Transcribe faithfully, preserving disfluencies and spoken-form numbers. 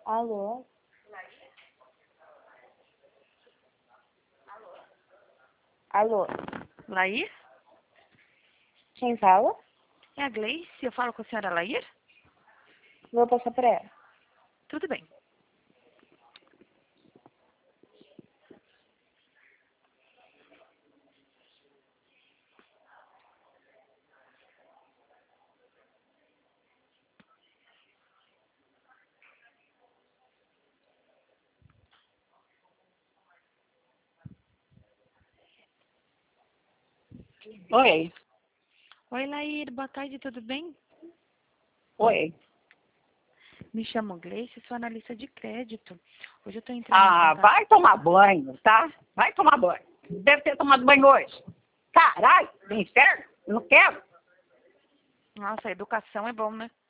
Alô? Alô? Laís? Quem fala? É a Gleice? Eu falo com a senhora Laís? Vou passar pra ela. Tudo bem. Oi, Oi, Laís. Boa tarde, tudo bem? oi. Me chamo Gleice, sou analista de crédito. Hoje eu estou entrando em Ah, contato... vai tomar banho, tá? Vai tomar banho. Deve ter tomado banho hoje. Caralho, do inferno, não quero. Nossa, a educação é bom, né?